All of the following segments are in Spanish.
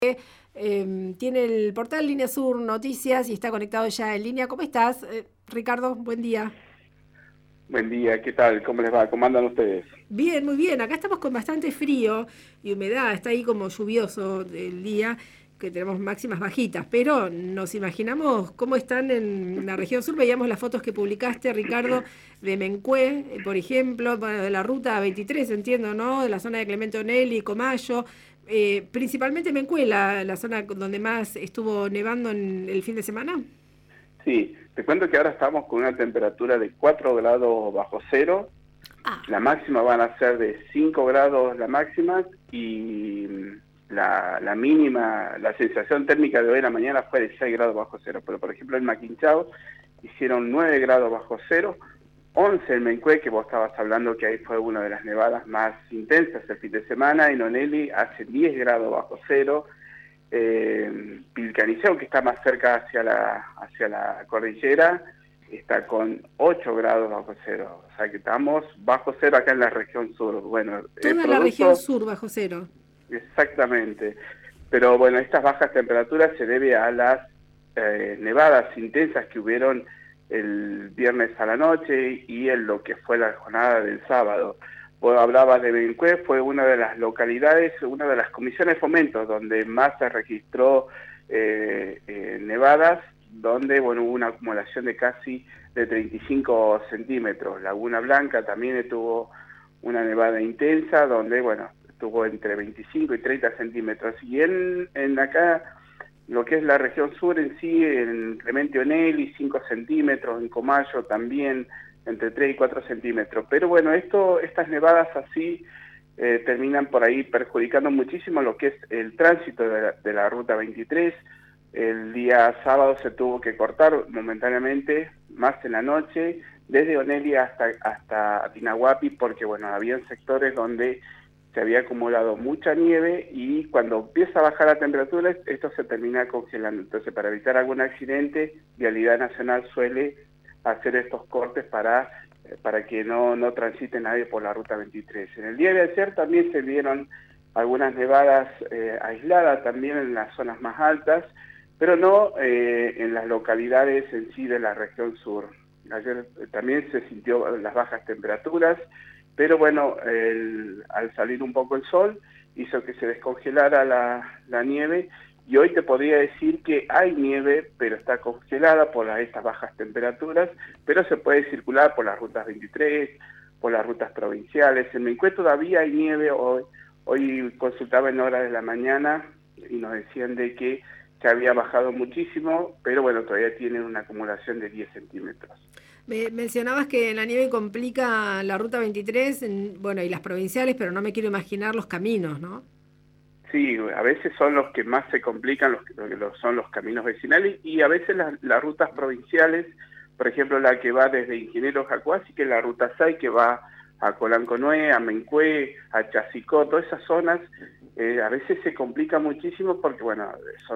Tiene el portal Línea Sur Noticias y está conectado ya en línea. ¿Cómo estás, Ricardo? Buen día. Buen día, ¿qué tal? ¿Cómo les va? ¿Cómo andan ustedes? Bien, muy bien. Acá estamos con bastante frío y humedad. Está ahí como lluvioso el día, que tenemos máximas bajitas. Pero nos imaginamos cómo están en la región sur. Veíamos las fotos que publicaste, Ricardo, de Mencue, por ejemplo, bueno, de la ruta 23, entiendo, ¿no? De la zona de Clemente Onelli, Comayo. Principalmente Mencue, la zona donde más estuvo nevando en el fin de semana. Sí, te cuento que ahora estamos con una temperatura de 4 grados bajo cero, Ah, la máxima van a ser de 5 grados la máxima y la mínima, la sensación térmica de hoy en la mañana fue de 6 grados bajo cero, pero por ejemplo en Maquinchao hicieron 9 grados bajo cero, 11 en Mencue, que vos estabas hablando que ahí fue una de las nevadas más intensas el fin de semana, en Onelli hace 10 grados bajo cero. Pilcaniceo, que está más cerca hacia la cordillera, está con 8 grados bajo cero. O sea que estamos bajo cero acá en la región sur. Bueno, toda la región producto sur bajo cero. exactamente. Pero bueno, estas bajas temperaturas se debe a las nevadas intensas que hubieron el viernes a la noche y en lo que fue la jornada del sábado. Vos hablabas de Bencue, fue una de las localidades, una de las comisiones de fomento donde más se registró nevadas, donde bueno, hubo una acumulación de casi de 35 centímetros. Laguna Blanca también tuvo una nevada intensa, donde bueno, tuvo entre 25 y 30 centímetros. Y en acá, lo que es la región sur en sí, en Clemente Onelli, 5 centímetros, en Comayo también, entre 3 y 4 centímetros. Pero bueno, estas nevadas así terminan por ahí perjudicando muchísimo lo que es el tránsito de la ruta 23. El día sábado se tuvo que cortar momentáneamente, más en la noche, desde Onelli hasta Tinahuapi, porque bueno, habían sectores donde se había acumulado mucha nieve y cuando empieza a bajar la temperatura, esto se termina congelando. Entonces, para evitar algún accidente, Vialidad Nacional suele hacer estos cortes para que no transite nadie por la ruta 23. En el día de ayer también se vieron algunas nevadas aisladas también en las zonas más altas, pero no en las localidades en sí de la región sur. Ayer también se sintió las bajas temperaturas, pero bueno, al salir un poco el sol hizo que se descongelara la nieve y hoy te podría decir que hay nieve, pero está congelada por estas bajas temperaturas, pero se puede circular por las rutas 23, por las rutas provinciales. En Mencue todavía hay nieve, hoy consultaba en horas de la mañana y nos decían de que se había bajado muchísimo, pero bueno, todavía tienen una acumulación de 10 centímetros. Mencionabas que la nieve complica la ruta 23, bueno, y las provinciales, pero no me quiero imaginar los caminos, ¿no? Sí, a veces son los que más se complican, son los caminos vecinales y a veces las rutas provinciales, por ejemplo la que va desde Ingeniero Jacuasi, que es la ruta 6 que va a Colanconué, a Mencue, a Chasicó, todas esas zonas, a veces se complica muchísimo porque bueno,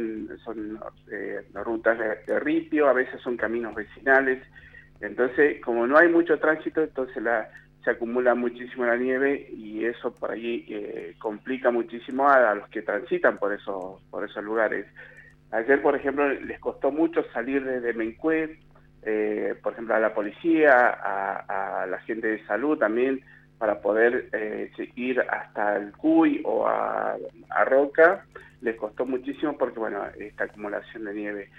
son rutas de ripio, a veces son caminos vecinales, entonces como no hay mucho tránsito, entonces se acumula muchísimo la nieve y eso por ahí complica muchísimo a los que transitan por esos lugares. Ayer, por ejemplo, les costó mucho salir desde Mencue, por ejemplo, a la policía, a la gente de salud también, para poder ir hasta el Cuy o a Roca, les costó muchísimo porque, bueno, esta acumulación de nieve.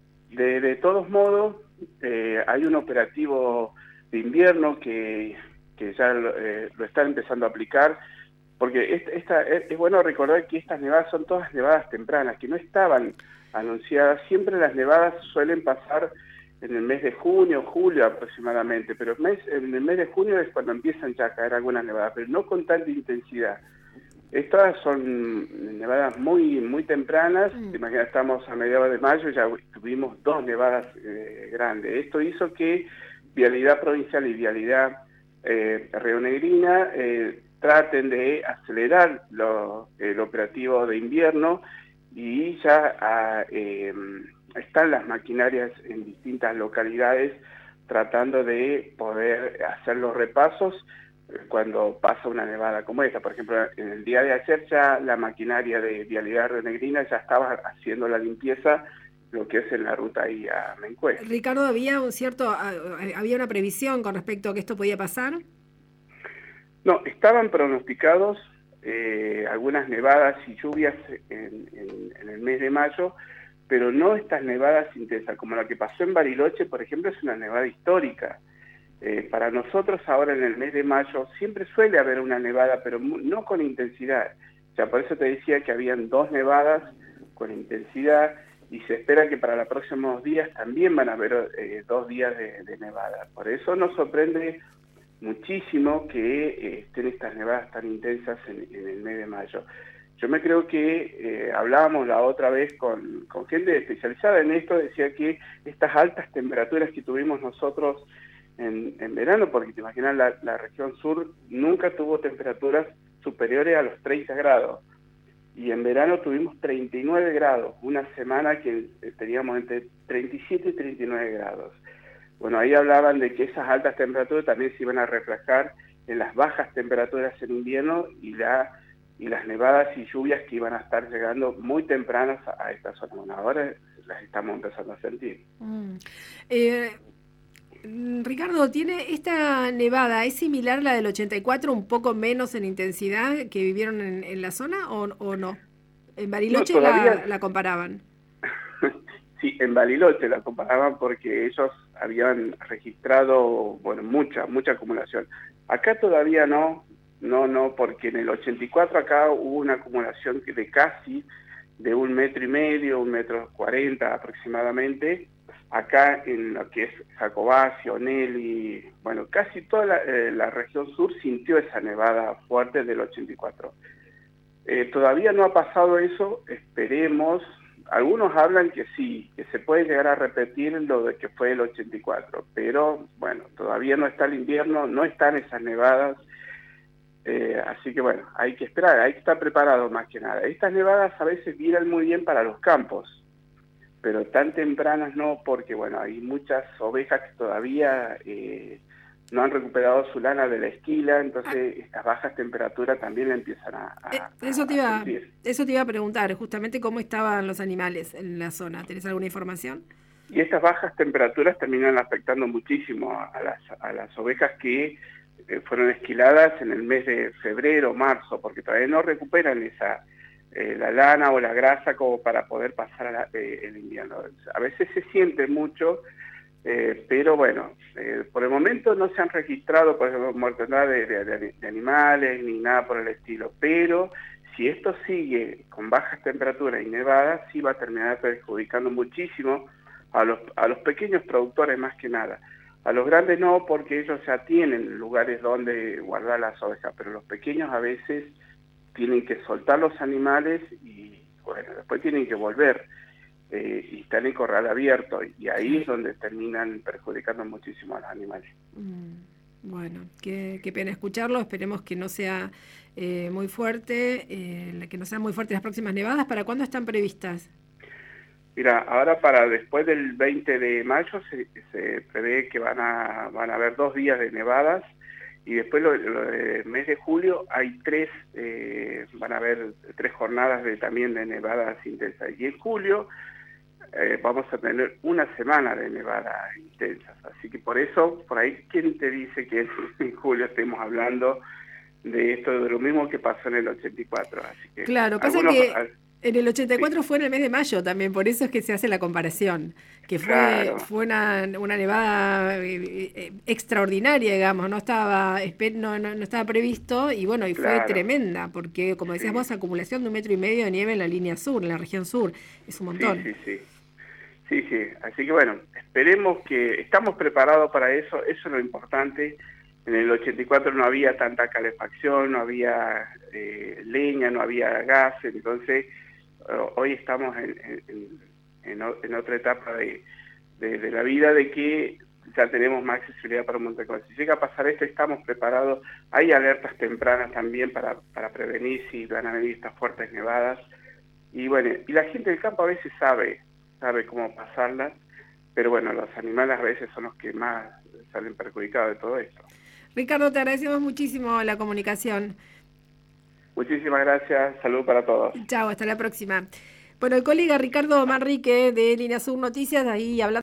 De todos modos, hay un operativo de invierno que ya lo están empezando a aplicar, porque es bueno recordar que estas nevadas son todas nevadas tempranas, que no estaban anunciadas. Siempre las nevadas suelen pasar en el mes de junio, julio aproximadamente, pero en el mes de junio es cuando empiezan ya a caer algunas nevadas, pero no con tanta intensidad. Estas son nevadas muy tempranas. Mm. Imagina, estamos a mediados de mayo, ya tuvimos dos nevadas grandes. Esto hizo que Vialidad Provincial y Vialidad Rionegrina traten de acelerar el operativo de invierno y ya están las maquinarias en distintas localidades tratando de poder hacer los repasos cuando pasa una nevada como esta. Por ejemplo, en el día de ayer ya la maquinaria de Vialidad Rionegrina ya estaba haciendo la limpieza, lo que es en la ruta ahí a Mencue. Ricardo, había una previsión con respecto a que esto podía pasar. No, estaban pronosticados algunas nevadas y lluvias en el mes de mayo, pero no estas nevadas intensas, como la que pasó en Bariloche, por ejemplo, es una nevada histórica. Para nosotros ahora en el mes de mayo siempre suele haber una nevada, pero no con intensidad. Ya por eso te decía que habían 2 nevadas con intensidad y se espera que para los próximos días también van a haber 2 días de nevada. Por eso nos sorprende muchísimo que estén estas nevadas tan intensas en el mes de mayo. Yo me creo que hablábamos la otra vez con gente especializada en esto, decía que estas altas temperaturas que tuvimos nosotros en verano, porque te imaginas, la región sur nunca tuvo temperaturas superiores a los 30 grados, y en verano tuvimos 39 grados, una semana que teníamos entre 37 y 39 grados. Bueno, ahí hablaban de que esas altas temperaturas también se iban a reflejar en las bajas temperaturas en invierno y las nevadas y lluvias que iban a estar llegando muy tempranas a esta zona. Bueno, ahora las estamos empezando a sentir. Ricardo, ¿tiene esta nevada, es similar a la del 84, un poco menos en intensidad que vivieron en la zona o no? En Bariloche No, todavía la comparaban. Sí, en Bariloche la comparaban porque ellos habían registrado, bueno, mucha acumulación. Acá todavía no, porque en el 84 acá hubo una acumulación de casi de 1,5 metros, 1,40 metros aproximadamente. Acá en lo que es Jacobaccia, Onelli, bueno, casi toda la región sur sintió esa nevada fuerte del 84. Todavía no ha pasado eso, esperemos. Algunos hablan que sí, que se puede llegar a repetir lo de que fue el 84, pero bueno, todavía no está el invierno, no están esas nevadas, así que bueno, hay que esperar, hay que estar preparado más que nada. Estas nevadas a veces viran muy bien para los campos, pero tan tempranas no, porque bueno, hay muchas ovejas que todavía no han recuperado su lana de la esquila, entonces estas bajas temperaturas también empiezan a sentir. Eso te iba a preguntar, justamente cómo estaban los animales en la zona. ¿Tenés alguna información? Y estas bajas temperaturas terminan afectando muchísimo a las ovejas que fueron esquiladas en el mes de febrero, marzo, porque todavía no recuperan la lana o la grasa como para poder pasar el invierno. A veces se siente mucho, pero bueno, por el momento no se han registrado, por ejemplo, mortandad de animales ni nada por el estilo, pero si esto sigue con bajas temperaturas y nevadas, sí va a terminar perjudicando muchísimo a los pequeños productores más que nada. A los grandes no, porque ellos ya tienen lugares donde guardar las ovejas, pero los pequeños a veces tienen que soltar los animales y bueno, después tienen que volver y están en corral abierto y ahí es donde terminan perjudicando muchísimo a los animales. Bueno, qué pena escucharlo, esperemos que no sea muy fuerte, que no sean muy fuertes las próximas nevadas. ¿Para cuándo están previstas? Mira, ahora para después del 20 de mayo se prevé que van a haber 2 días de nevadas y después el mes de julio hay 3, van a haber 3 jornadas también de nevadas intensas. Y en julio vamos a tener una semana de nevadas intensas. Así que por eso, por ahí, ¿quién te dice que en julio estemos hablando de esto, de lo mismo que pasó en el 84? Así que claro, pasa que en el 84 sí. Fue en el mes de mayo también, por eso es que se hace la comparación, que claro. fue una nevada extraordinaria, digamos, no estaba previsto y bueno, y claro. Fue tremenda, porque como decías vos, acumulación de 1,5 metros de nieve en la línea sur, en la región sur, es un montón. Sí, así que bueno, esperemos que estamos preparados para eso es lo importante. En el 84 no había tanta calefacción, no había leña, no había gas, entonces hoy estamos en otra etapa de la vida, de que ya tenemos más accesibilidad para un montón de cosas. Si llega a pasar esto, estamos preparados. Hay alertas tempranas también para prevenir si van a venir estas fuertes nevadas. Y bueno, y la gente del campo a veces sabe cómo pasarlas, pero bueno, los animales a veces son los que más salen perjudicados de todo esto. Ricardo, te agradecemos muchísimo la comunicación. Muchísimas gracias, salud para todos. Chao, hasta la próxima. Bueno, el colega Ricardo Manrique de Línea Sur Noticias, ahí hablando.